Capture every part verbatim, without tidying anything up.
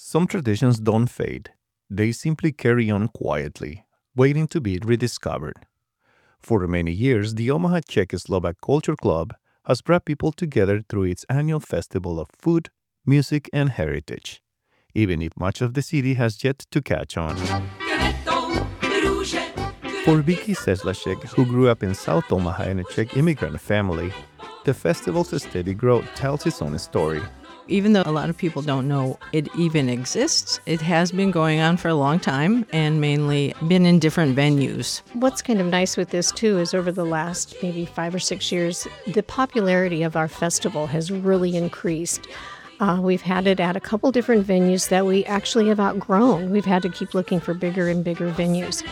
Some traditions don't fade. They simply carry on quietly, waiting to be rediscovered. For many years, the Omaha Czechoslovak Culture Club has brought people together through its annual festival of food, music, and heritage, even if much of the city has yet to catch on. For Vicky Seslacek, who grew up in South Omaha in a Czech immigrant family, the festival's steady growth tells its own story. Even though a lot of people don't know it even exists, it has been going on for a long time and mainly been in different venues. What's kind of nice with this, too, is over the last maybe five or six years, the popularity of our festival has really increased. Uh, we've had it at a couple different venues that we actually have outgrown. We've had to keep looking for bigger and bigger venues.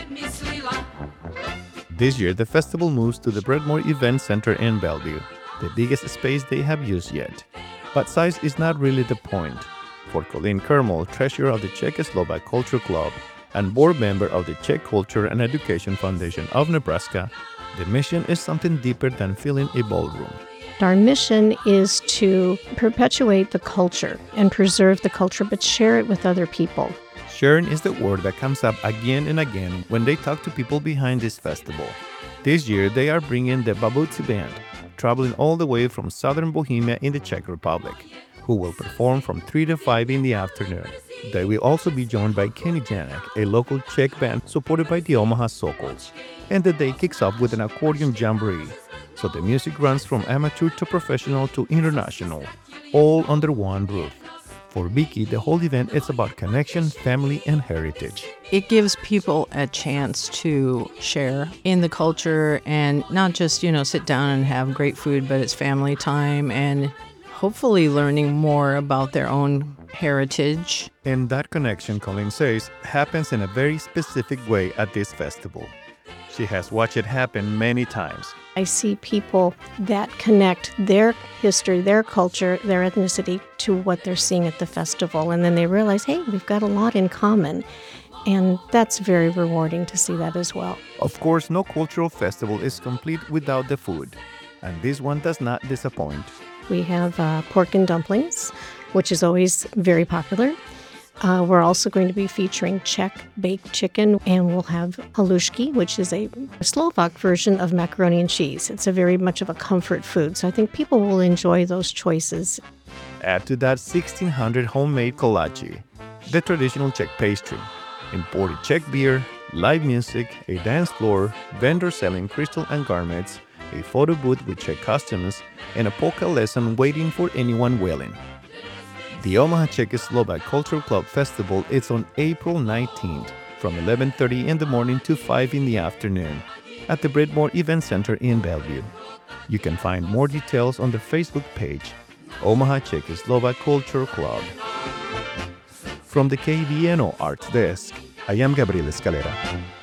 This year, the festival moves to the Breadmoor Event Center in Bellevue, the biggest space they have used yet. But size is not really the point. For Colleen Kermel, treasurer of the Czechoslovak Culture Club and board member of the Czech Culture and Education Foundation of Nebraska, the mission is something deeper than filling a ballroom. Our mission is to perpetuate the culture and preserve the culture, but share it with other people. Sharing is the word that comes up again and again when they talk to people behind this festival. This year, they are bringing the Babutsi Band, traveling all the way from southern Bohemia in the Czech Republic, who will perform from three to five in the afternoon. They will also be joined by Kenny Janek, a local Czech band supported by the Omaha Sokols. And the day kicks off with an accordion jamboree, so the music runs from amateur to professional to international, all under one roof. For Vicky, the whole event is about connection, family, and heritage. It gives people a chance to share in the culture and not just, you know, sit down and have great food, but it's family time and hopefully learning more about their own heritage. And that connection, Colleen says, happens in a very specific way at this festival. She has watched it happen many times. I see people that connect their history, their culture, their ethnicity to what they're seeing at the festival. And then they realize, hey, we've got a lot in common. And that's very rewarding to see that as well. Of course, no cultural festival is complete without the food. And this one does not disappoint. We have uh, pork and dumplings, which is always very popular. Uh, we're also going to be featuring Czech baked chicken, and we'll have halushki, which is a Slovak version of macaroni and cheese. It's a very much of a comfort food, so I think people will enjoy those choices. Add to that sixteen hundred homemade kolache, the traditional Czech pastry, imported Czech beer, live music, a dance floor, vendors selling crystal and garments, a photo booth with Czech costumes, and a polka lesson waiting for anyone willing. The Omaha Czechoslovak Cultural Club Festival is on April nineteenth from eleven thirty in the morning to five in the afternoon at the Breadmoor Event Center in Bellevue. You can find more details on the Facebook page, Omaha Czechoslovak Culture Club. From the K B N O Arts Desk, I am Gabriel Escalera.